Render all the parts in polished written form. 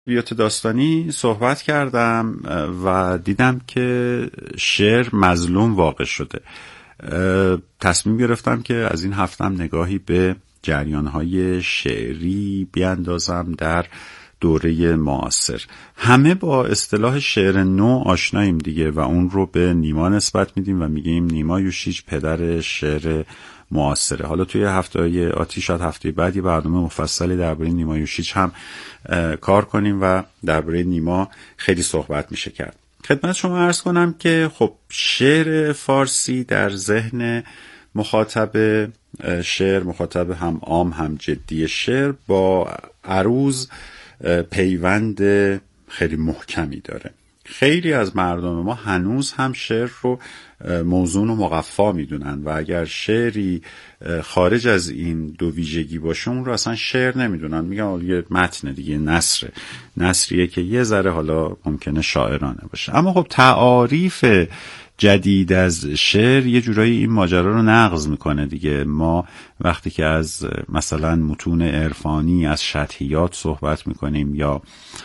ادبیات داستانی صحبت کردم و دیدم که شعر مظلوم واقع شده. تصمیم گرفتم که از این هفتم نگاهی به جریان‌های شعری بیاندازم در دوره معاصر. همه با اصطلاح شعر نو آشناییم دیگه و اون رو به نیما نسبت میدیم و میگیم نیما یوشیج پدر شعر معاصره. حالا توی هفته‌های آتی، شاید هفته بعد، یه برنامه مفصلی درباره نیما یوشیج هم کار کنیم و درباره نیما خیلی صحبت میشه کرد. خدمت شما عرض کنم که خب شعر فارسی در ذهن مخاطب شعر، مخاطب هم عام هم جدی شعر، با عروض پیوند خیلی محکمی داره. خیلی از مردم ما هنوز هم شعر رو موزون و مقفا میدونن و اگر شعری خارج از این دو ویژگی باشه اون رو اصلا شعر نمیدونن، میگن یه متن دیگه، نثریه که یه ذره حالا ممکنه شاعرانه باشه. اما خب تعاریف جدید از شعر یه جورایی این ماجرا رو نقض میکنه دیگه. ما وقتی که از مثلا متون عرفانی، از شطحیات صحبت میکنیم یا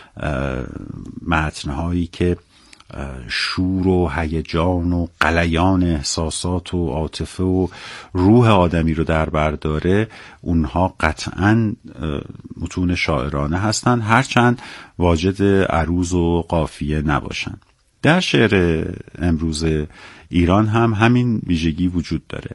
متنهایی که شور و هیجان و غلیان احساسات و عاطفه و روح آدمی رو در بر داره، اونها قطعاً متون شاعرانه هستن، هرچند واجد عروض و قافیه نباشن. در شعر امروز ایران هم همین ویژگی وجود داره.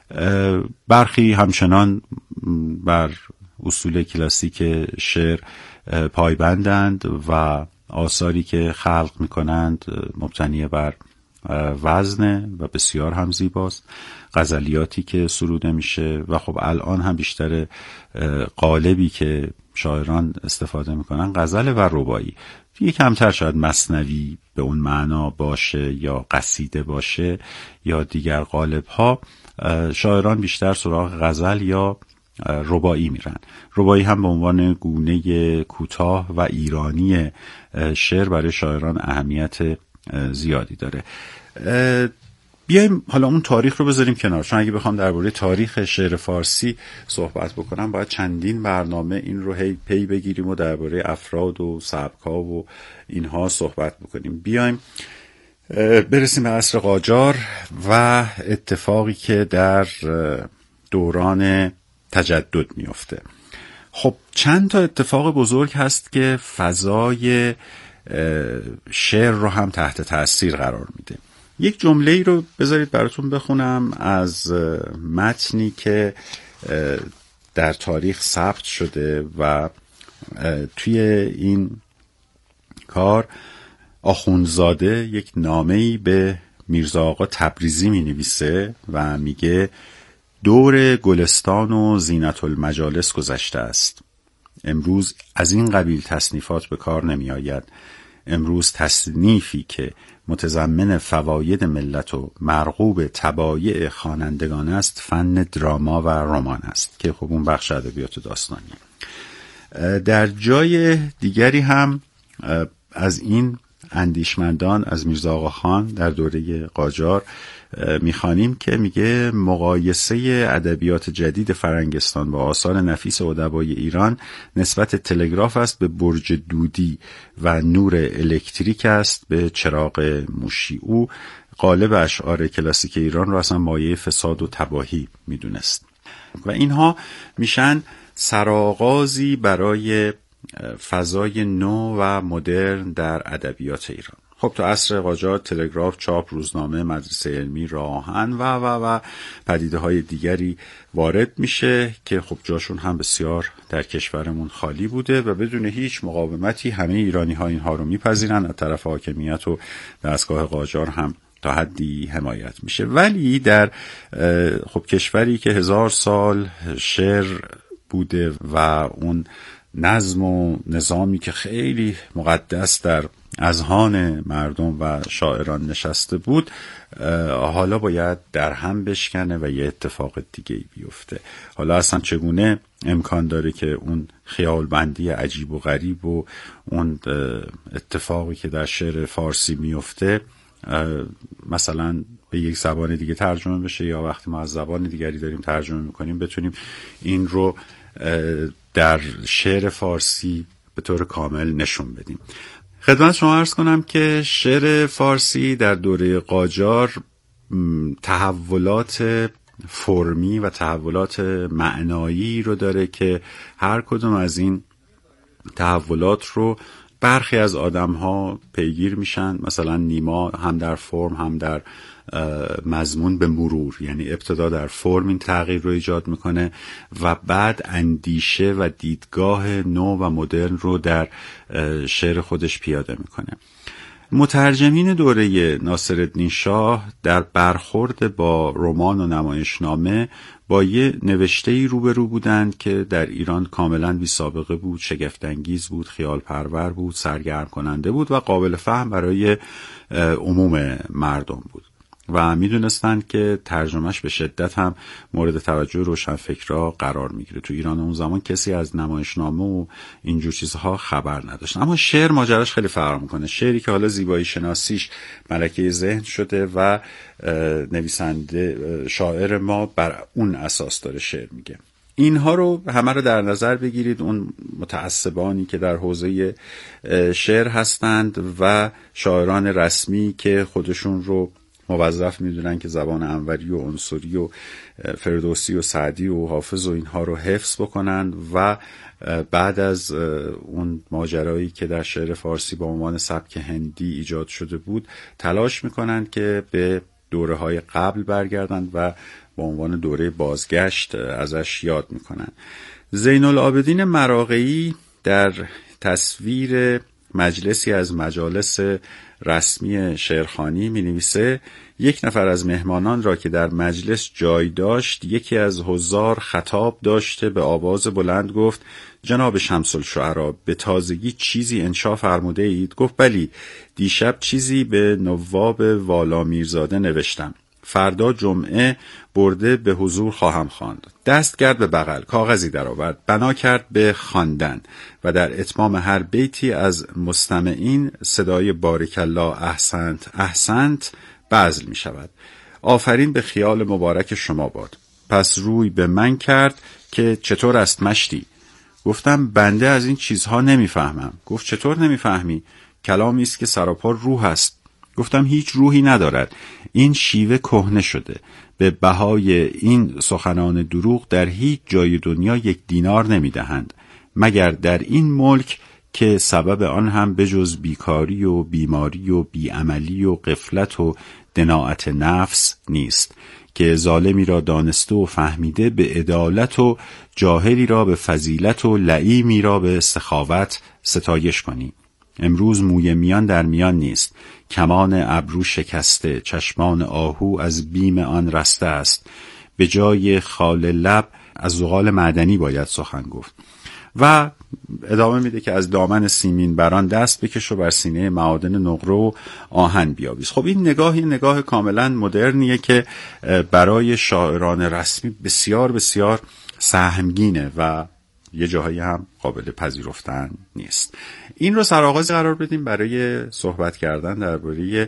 برخی همچنان بر اصول کلاسیک شعر پایبندند و آثاری که خلق میکنند مبتنی بر وزنه و بسیار هم زیباست. غزلیاتی که سروده میشه و خب الان هم بیشتر قالبی که شاعران استفاده میکنن غزل و رباعی. دیگه کمتر شاید مثنوی به اون معنا باشه یا قصیده باشه یا دیگر قالب ها. شاعران بیشتر سراغ غزل یا رباعی میرن. رباعی هم به عنوان گونه کوتاه و ایرانی شعر برای شاعران اهمیت زیادی داره. بیایم حالا اون تاریخ رو بذاریم کنار، چون اگه بخوام درباره تاریخ شعر فارسی صحبت بکنم باید چندین برنامه این رو پی بگیریم و درباره افراد و سبک‌ها و اینها صحبت بکنیم. بیایم برسیم به عصر قاجار و اتفاقی که در دوران تجدد میفته. خب چند تا اتفاق بزرگ هست که فضای شعر رو هم تحت تأثیر قرار میده. یک جمله‌ای رو بذارید براتون بخونم از متنی که در تاریخ ثبت شده و توی این کار آخوندزاده یک نامه‌ای به میرزا آقا تبریزی می‌نویسه و میگه دور گلستان و زینت المجالس گذشته است. امروز از این قبیل تصنیفات به کار نمی آید. امروز تصنیفی که متضمن فواید ملت و مرغوب طبایع خوانندگان است فن دراما و رمان است، که خب اون بخش ادبیات داستانی. در جای دیگری هم از این اندیشمندان، از میرزا آقا خان در دوره قاجار میخوانیم که میگه مقایسه ادبیات جدید فرنگستان با آثار نفیس ادبای ایران نسبت تلگراف است به برج دودی و نور الکتریک است به چراغ موشی. او قالب اشعار کلاسیک ایران رو اصلا مایه فساد و تباهی میدونست و اینها میشن سرآغازی برای فضای نو و مدرن در ادبیات ایران. خب تو عصر قاجار تلگراف، چاپ، روزنامه، مدرسه علمی، راه آهن و پدیده های دیگری وارد میشه که خب جاشون هم بسیار در کشورمون خالی بوده و بدون هیچ مقاومتی همه ایرانی ها اینها رو میپذیرن. از طرف حاکمیت و دستگاه قاجار هم تا حدی حمایت میشه. ولی در خب کشوری که 1000 سال شعر بوده و اون نظم و نظامی که خیلی مقدس در اذهان مردم و شاعران نشسته بود، حالا باید در هم بشکنه و یه اتفاق دیگه بیفته. حالا اصلا چگونه امکان داره که اون خیالبندی عجیب و غریب و اون اتفاقی که در شعر فارسی میفته مثلا به یک زبان دیگه ترجمه بشه یا وقتی ما از زبان دیگری داریم ترجمه میکنیم بتونیم این رو در شعر فارسی به طور کامل نشون بدیم. خدمت شما عرض کنم که شعر فارسی در دوره قاجار تحولات فرمی و تحولات معنایی رو داره که هر کدوم از این تحولات رو برخی از آدم‌ها پیگیر میشن. مثلا نیما هم در فرم هم در مضمون به مرور، یعنی ابتدا در فرم این تغییر رو ایجاد میکنه و بعد اندیشه و دیدگاه نو و مدرن رو در شعر خودش پیاده میکنه. مترجمین دوره ناصرالدین شاه در برخورد با رمان و نمایشنامه با یه نوشته‌ای روبرو بودند که در ایران کاملاً بی سابقه بود، شگفت‌انگیز بود، خیال پرور بود، سرگرم کننده بود و قابل فهم برای عموم مردم بود و میدونستند که ترجمهش به شدت هم مورد توجه روشنفکرها قرار میگیره. تو ایران اون زمان کسی از نمایشنامه و اینجور چیزها خبر نداشت. اما شعر ماجراش خیلی فرق میکنه. شعری که حالا زیبایی شناسیش ملکه ذهن شده و نویسنده شاعر ما بر اون اساس داره شعر میگه. اینها رو همه رو در نظر بگیرید. اون متعصبانی که در حوزه شعر هستند و شاعران رسمی که خودشون رو موظف میدونن که زبان انوری و عنصری و فردوسی و سعدی و حافظ و اینها رو حفظ بکنن و بعد از اون ماجرایی که در شعر فارسی با عنوان سبک هندی ایجاد شده بود تلاش میکنن که به دوره‌های قبل برگردن و با عنوان دوره بازگشت ازش یاد میکنن. زین العابدین مراغه‌ای در تصویر مجلسی از مجالس رسمی شعرخوانی می نویسه: یک نفر از مهمانان را که در مجلس جای داشت یکی از حضار خطاب داشته به آواز بلند گفت: جناب شمس الشعرا، به تازگی چیزی انشا فرموده اید؟ گفت: بلی، دیشب چیزی به نواب والا میرزاده نوشتم. فردا جمعه برده به حضور خواهم خواند. دست کرد به بغل، کاغذی درآورد، بنا کرد به خواندن و در اتمام هر بیتی از مستمعین صدای بارک الله احسنت احسنت بذل می شود. آفرین به خیال مبارک شما باد. پس روی به من کرد که چطور است مشتی؟ گفتم بنده از این چیزها نمیفهمم. گفت چطور نمیفهمی؟ کلامی است که سراپا روح است. گفتم هیچ روحی ندارد. این شیوه کهنه شده. به بهای این سخنان دروغ در هیچ جای دنیا 1 دینار نمیدهند مگر در این ملک که سبب آن هم بجز بیکاری و بیماری و بیعملی و غفلت و دناعت نفس نیست که ظالمی را دانسته و فهمیده به عدالت و جاهلی را به فضیلت و لعیمی را به سخاوت ستایش کنی. امروز موی میان در میان نیست، کمان ابرو شکسته، چشمان آهو از بیم آن رسته است. به جای خال لب از زغال معدنی باید سخن گفت. و ادامه میده که از دامن سیمین بران دست بکش و بر سینه معادن نقره و آهن بیاویز. خب این نگاه کاملا مدرنیه که برای شاعران رسمی بسیار بسیار سهمگینه و یه جاهایی هم قابل پذیرفتن نیست. این رو سرآغاز قرار بدیم برای صحبت کردن درباره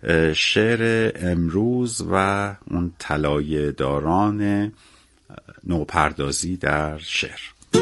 شعر امروز و اون طلایه داران نوپردازی در شعر.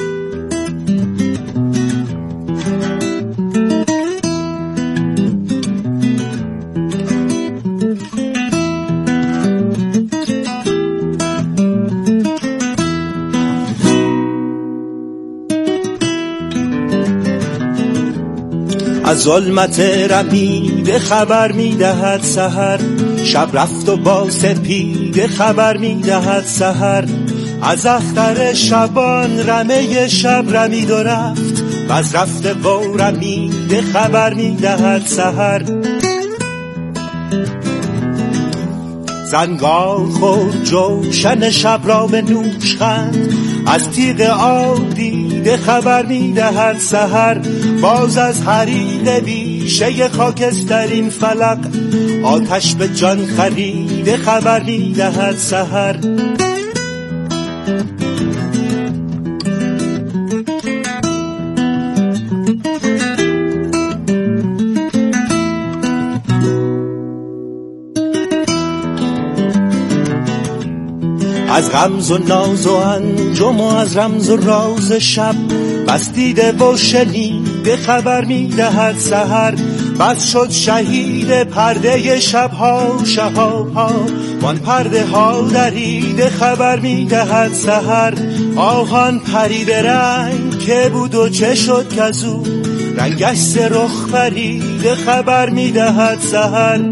از ظلمت رمیده خبر میدهد سحر، شب رفت و با سپیده خبر میدهد سحر. از اختر شبان رمه شب رمید و رفت، و از رفت و رمیده خبر میدهد سحر. زنگار خورد جوشن شب را به نوش خند، از تیغ آب دیده خبر میدهد سحر. باز از حرید بیشه خاکسترین فلق، آتش به جان خریده خبر میدهد سحر. از غمز و ناز و انجم و از رمز و راز شب، بس دیده و شنید رمیده خبر میدهد سحر. بس شد شهید پرده شبها شهابها، وان پرده ها دریده خبر میدهد سحر. آهان پرید رنگ که بود و چه شد کزو، رنگش ز رخ پریده خبر میدهد سحر.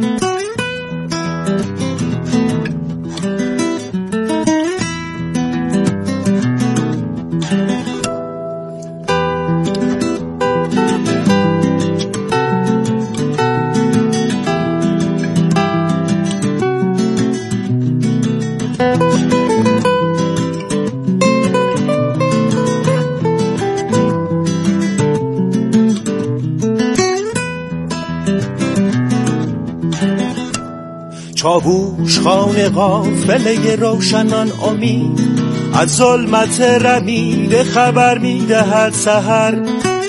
چاووش خانه قافله روشنان امید، از ظلمت رمیده خبر میدهد سحر.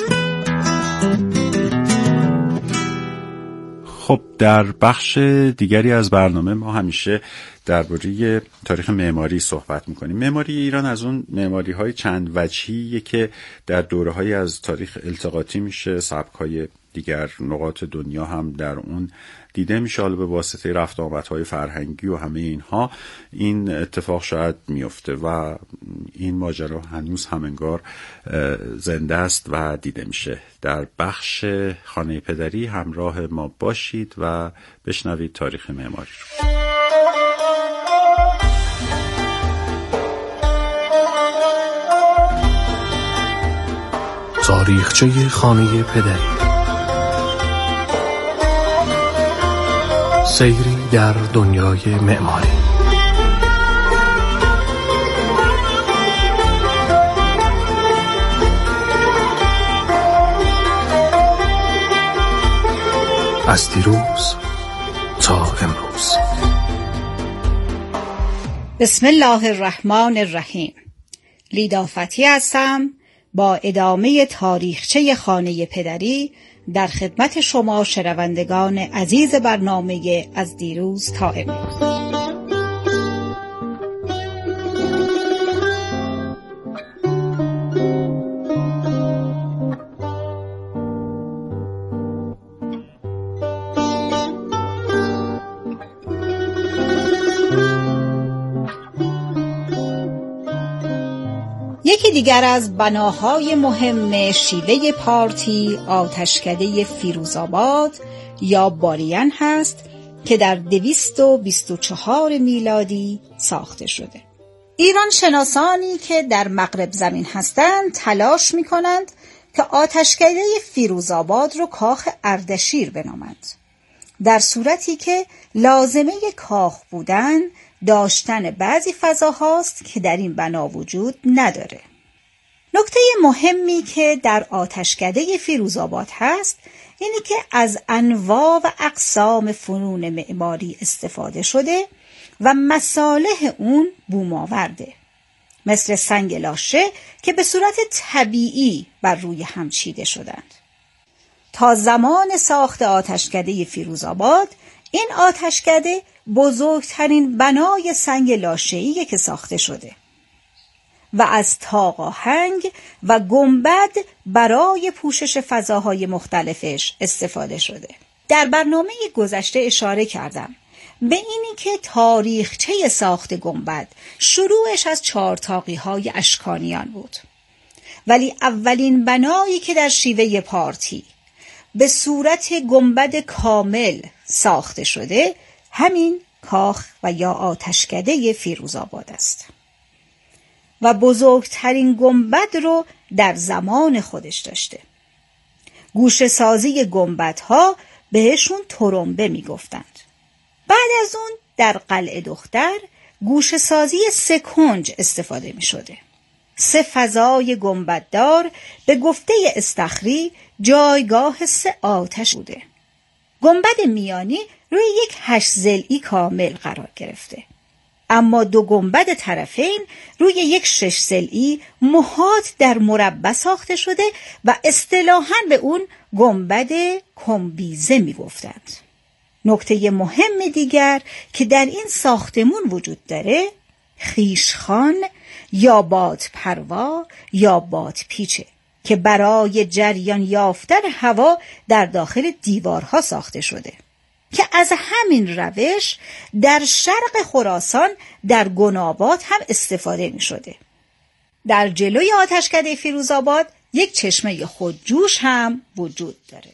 خب در بخش دیگری از برنامه ما همیشه درباره تاریخ معماری صحبت میکنیم. معماری ایران از اون معماری های چند وجهیه که در دوره های از تاریخ التقاطی میشه، سبک های دیگر نقاط دنیا هم در اون دیده میشه. حالا به واسطه رفت آمدهای فرهنگی و همه اینها این اتفاق شاید میفته و این ماجرا هنوز هم انگار زنده است و دیده میشه. در بخش خانه پدری همراه ما باشید و بشنوید تاریخ معماری رو. تاریخچه خانه پدری، سیری در دنیای معماری. از دیروز تا امروز. بسم الله الرحمن الرحیم. لیدا فتی هستم با ادامه تاریخچه خانه پدری در خدمت شما شنوندگان عزیز برنامه از دیروز تا امروز. یکی دیگر از بناهای مهم شیوه پارتی آتشکده فیروزآباد یا باریان هست که در 224 میلادی ساخته شده. ایران شناسانی که در مغرب زمین هستند تلاش می کنند که آتشکده فیروزآباد رو کاخ اردشیر بنامند، در صورتی که لازمه کاخ بودن داشتن بعضی فضاهاست که در این بنا وجود نداره. نکته مهمی که در آتشکده فیروزآباد هست اینی که از انواع و اقسام فنون معماری استفاده شده و مصالح اون بوم‌آورده، مثل سنگ لاشه که به صورت طبیعی بر روی هم چیده شدند. تا زمان ساخت آتشکده فیروزآباد این آتشکده بزرگترین بنای سنگ لاشه‌ای که ساخته شده و از طاق آهنگ و گنبد برای پوشش فضاهای مختلفش استفاده شده. در برنامه گذشته اشاره کردم به اینی که تاریخچه ساخت گنبد شروعش از چهارطاقی‌های اشکانیان بود، ولی اولین بنایی که در شیوه پارتی به صورت گنبد کامل ساخته شده همین کاخ و یا آتشکده فیروزآباد است و بزرگترین گنبد رو در زمان خودش داشته. گوشه سازی گنبدها بهشون ترمبه می گفتند. بعد از اون در قلعه دختر گوشه سازی 3 کنج استفاده می شده. 3 فضای گنبددار به گفته استخری جایگاه 3 آتش بوده. گنبد میانی روی یک 8 ضلعی کامل قرار گرفته، اما 2 گنبد طرفین روی یک 6 ضلعی محاط در مربع ساخته شده و اصطلاحاً به اون گنبد کمبیزه می گفتند. نکته مهم دیگر که در این ساختمون وجود داره خویشخوان یا بادپروا یا بادپیچه. که برای جریان یافتن هوا در داخل دیوارها ساخته شده که از همین روش در شرق خراسان در گناباد هم استفاده می شده. در جلوی آتشکده فیروزآباد یک چشمه خودجوش هم وجود داره.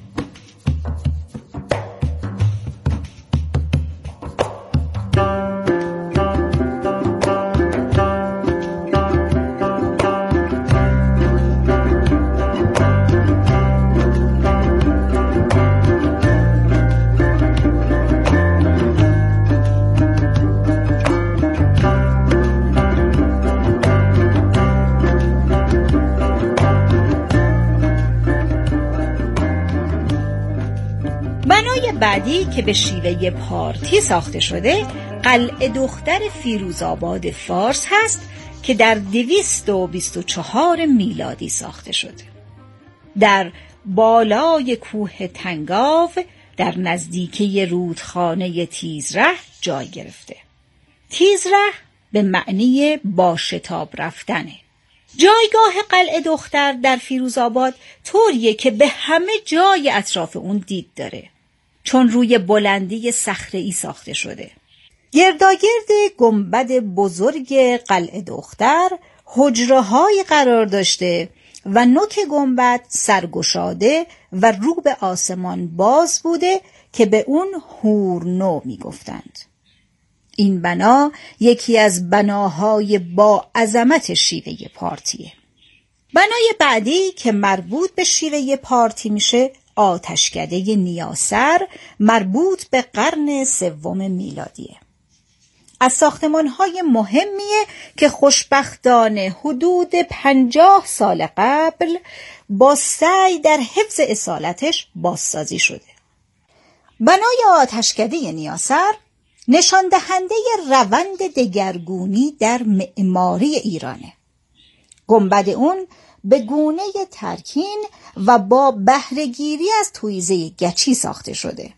بعدی که به شیوه پارتی ساخته شده قلعه دختر فیروزآباد فارس هست که در 224 میلادی ساخته شده. در بالای کوه تنگاو در نزدیکی رودخانه تیزره جای گرفته. تیزره به معنی با شتاب رفتنه. جایگاه قلعه دختر در فیروزآباد طوریه که به همه جای اطراف اون دید داره، چون روی بلندی صخره‌ای ساخته شده. گرداگرد گنبد بزرگ قلعه دختر حجره‌هایی قرار داشته و نوک گنبد سرگشاده و رو به آسمان باز بوده که به اون هورنو می گفتند. این بنا یکی از بناهای با عظمت شیوه پارتیه. بنای بعدی که مربوط به شیوه پارتی میشه آتشکده نیاسر مربوط به قرن 3 میلادیه. از ساختمان‌های مهمیه که خوشبختانه حدود 50 سال قبل با سعی در حفظ اصالتش بازسازی شده. بنای آتشکده نیاسر نشان دهنده روند دگرگونی در معماری ایرانه. گنبد اون به گونه ترکین و با بهره‌گیری از تویزه گچی ساخته شده.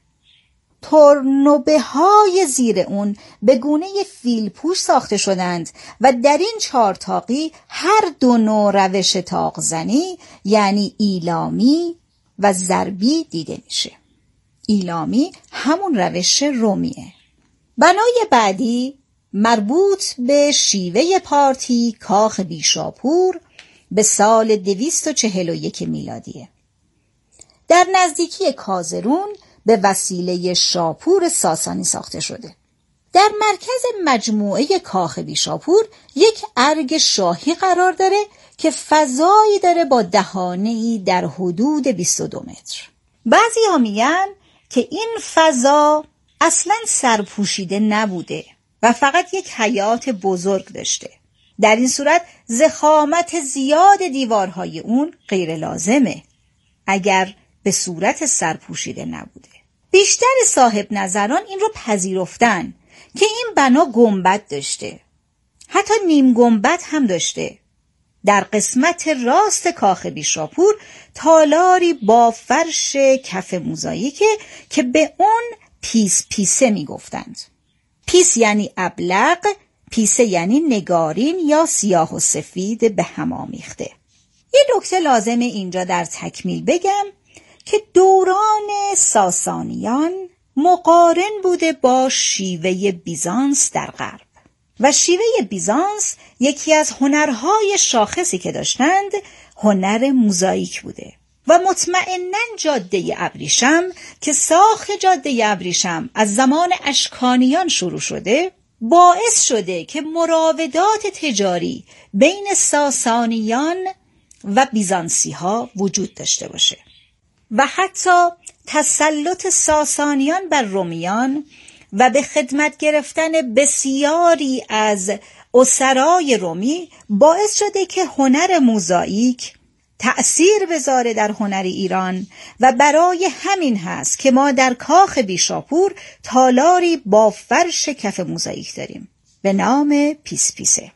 تورنوبه های زیر اون به گونه فیلپوش ساخته شدند و در این چارتاقی هر دو نوع روش تاق‌زنی یعنی ایلامی و ضربی دیده میشه. ایلامی همون روش رومیه. بنای بعدی مربوط به شیوه پارتی کاخ بیشاپور به سال 241 میلادیه. در نزدیکی کازرون به وسیله شاپور ساسانی ساخته شده. در مرکز مجموعه کاخ بیشاپور یک ارگ شاهی قرار داره که فضایی داره با دهانه‌ای در حدود 22 متر. بعضی ها میگن که این فضا اصلاً سرپوشیده نبوده و فقط یک حیاط بزرگ داشته. در این صورت ضخامت زیاد دیوارهای اون غیر لازمه اگر به صورت سرپوشیده نبوده. بیشتر صاحب نظران این رو پذیرفتن که این بنا گنبد داشته، حتی نیم گنبد هم داشته. در قسمت راست کاخ بیشاپور تالاری با فرش کف موزاییکه که به اون پیس پیسه می گفتند. پیس یعنی ابلق، پیسه یعنی نگارین یا سیاه و سفید به هم آمیخته. یه نکته لازمه اینجا در تکمیل بگم که دوران ساسانیان مقارن بوده با شیوه بیزانس در غرب و شیوه بیزانس یکی از هنرهای شاخصی که داشتند هنر موزاییک بوده و مطمئناً جاده ابریشم که ساخت جاده ابریشم از زمان اشکانیان شروع شده باعث شده که مراودات تجاری بین ساسانیان و بیزانسی ها وجود داشته باشه و حتی تسلط ساسانیان بر رومیان و به خدمت گرفتن بسیاری از اسرای رومی باعث شده که هنر موزاییک تأثیر بذاره در هنر ایران و برای همین هست که ما در کاخ بیشاپور تالاری با فرش کف موزاییک داریم به نام پیس پیسه.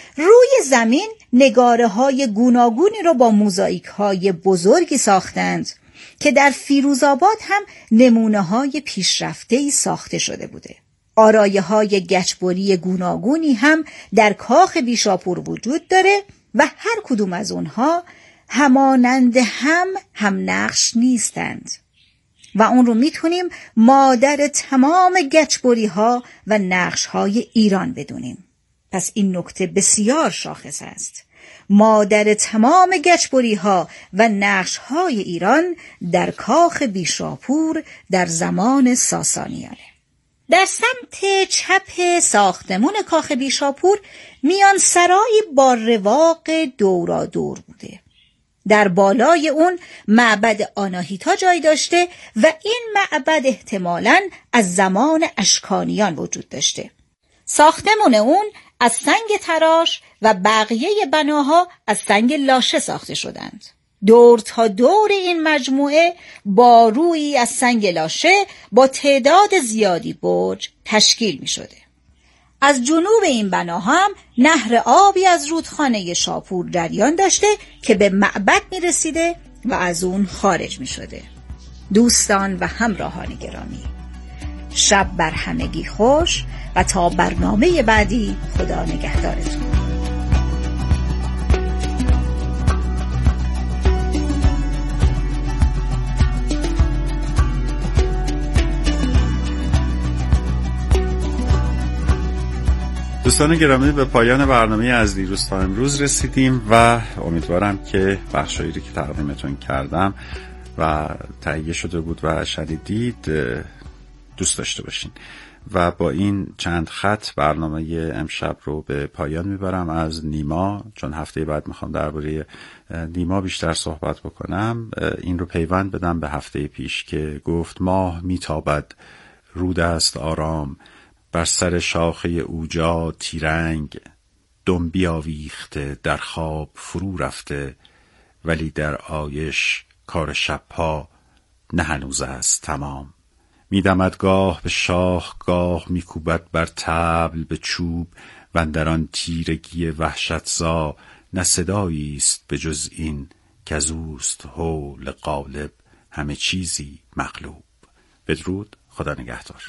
روی زمین نگاره های گوناگونی رو با موزاییک های بزرگی ساختند که در فیروزآباد هم نمونه های پیشرفته‌ای ساخته شده بوده. آرایه های گچبری گوناگونی هم در کاخ بیشاپور وجود داره و هر کدوم از اونها همانند هم نقش نیستند و اون رو میتونیم مادر تمام گچبری ها و نقش های ایران بدونیم. پس این نکته بسیار شاخص است. مادر تمام گچبری ها و نقش های ایران در کاخ بیشاپور در زمان ساسانیانه. در سمت چپ ساختمون کاخ بیشاپور میان سرایی با رواق دورا دور بوده. در بالای اون معبد آناهیتا جای داشته و این معبد احتمالاً از زمان اشکانیان وجود داشته. ساختمون اون از سنگ تراش و بقیه بناها از سنگ لاشه ساخته شدند. دور تا دور این مجموعه با رویی از سنگ لاشه با تعداد زیادی برج تشکیل می شده. از جنوب این بناها هم نهر آبی از رودخانه شاپور جریان داشته که به معبد می رسیده و از اون خارج می شده. دوستان و همراهان گرامی، شب بر همگی خوش و تا برنامه بعدی خدا نگهدارتون. دوستان گرامی، به پایان برنامه از دیروز تا امروز رسیدیم و امیدوارم که بخشایی که تقدیمتون کردم و تهیه شده بود و شنیدید دوست داشته باشین و با این چند خط برنامه امشب رو به پایان میبرم. از نیما، چون هفته بعد میخوام درباره نیما بیشتر صحبت بکنم، این رو پیوند بدم به هفته پیش که گفت ماه میتابد رود است آرام، بر سر شاخه اوجا تیرنگ، دنبی آویخته در خواب فرو رفته، ولی در آیش کار شبها نه هنوز است تمام. میدمد گاه به شاخ، گاه میکوبد بر طبل به چوب، و اندران تیرگی وحشتزا نه صدایی است به جز این کزوست حول غالب همه چیزی مغلوب. بدرود، خدا نگهدار.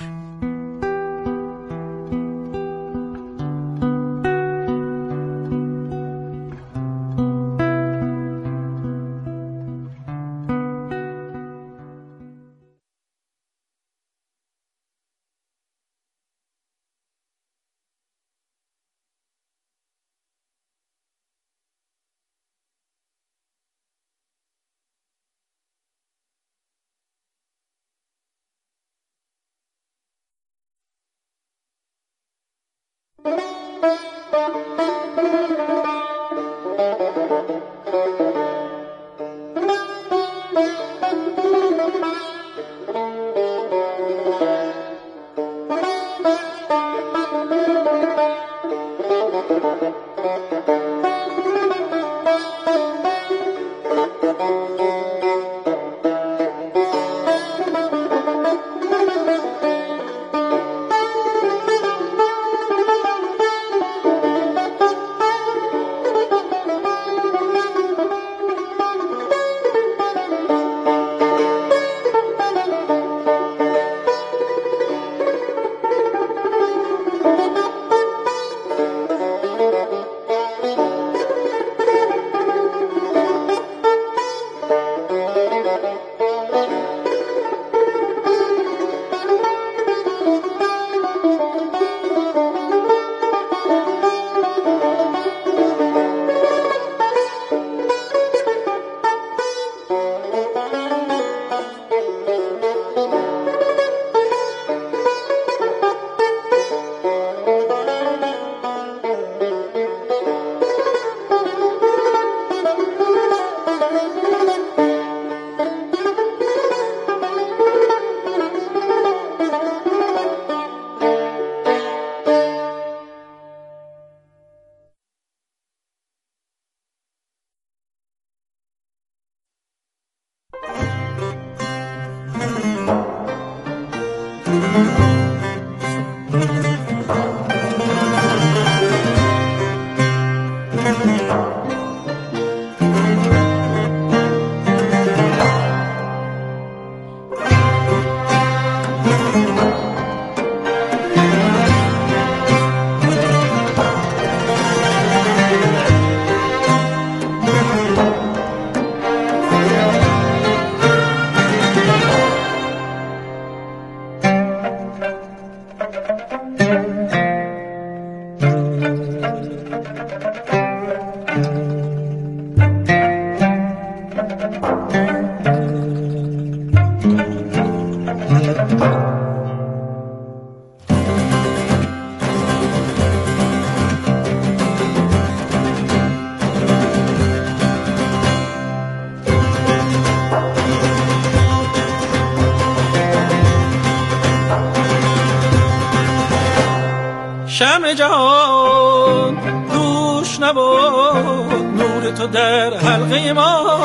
شمع جهان دوش نبود، نور تو در حلقه ما.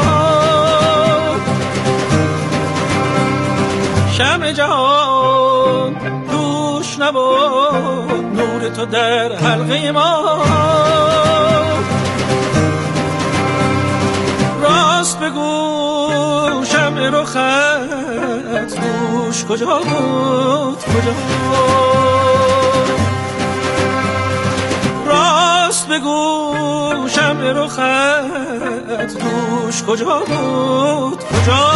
شمع جهان دوش نبود، نور تو در حلقه ما. راست بگو شمع رخت دوش کجا بود، کجا بود؟ راست بگو شمع رخت دوش کجا بود، کجا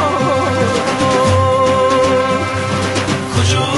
کجا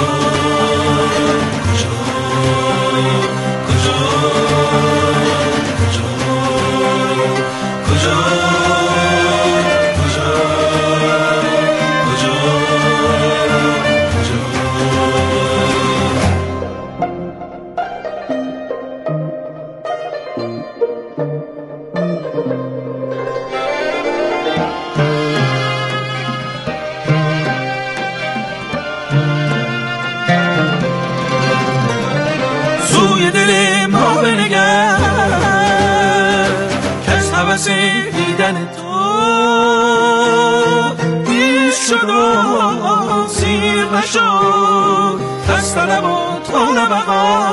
دیدن تو بیش شد و سیر نشد، دست نبود تا نبقا.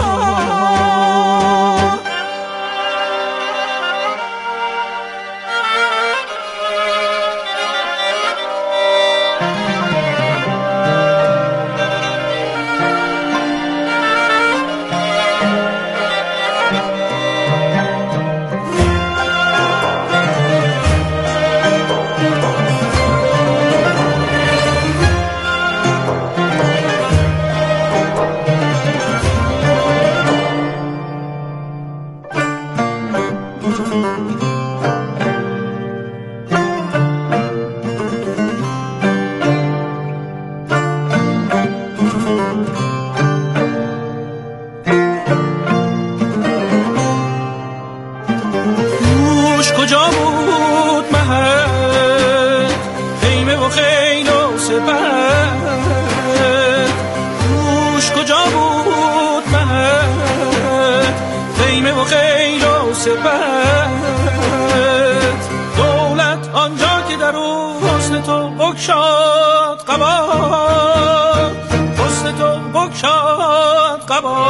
دولت آنجا که در او حسن تو بگشاد قبا، حسن تو بگشاد قبا.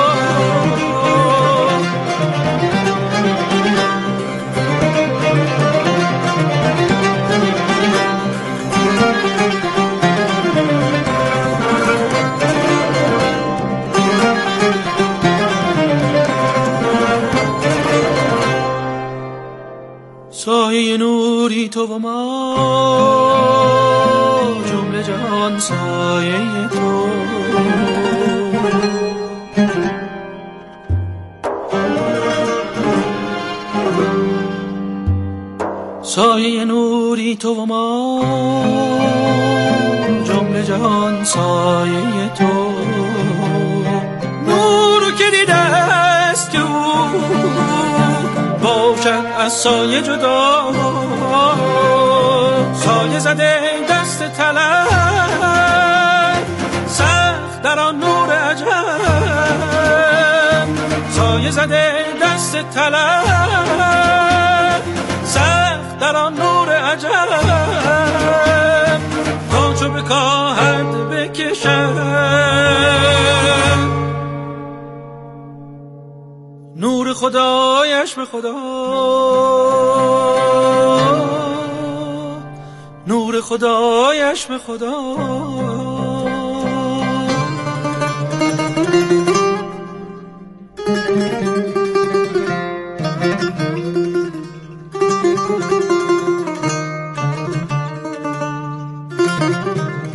سایه نوری تو و ما، جمله جهان سایه تو. سایه نوری تو و ما، جمله جهان سایه تو. نور که دیده است که باشد از سایه جدا، سایه زده دست طلب سخت در آن نور عجب. سایه زده دست طلب سخت در آن نور عجب. تا چو بکاهد بکشد نور خدایش به خدا، نور خدایش به خدا.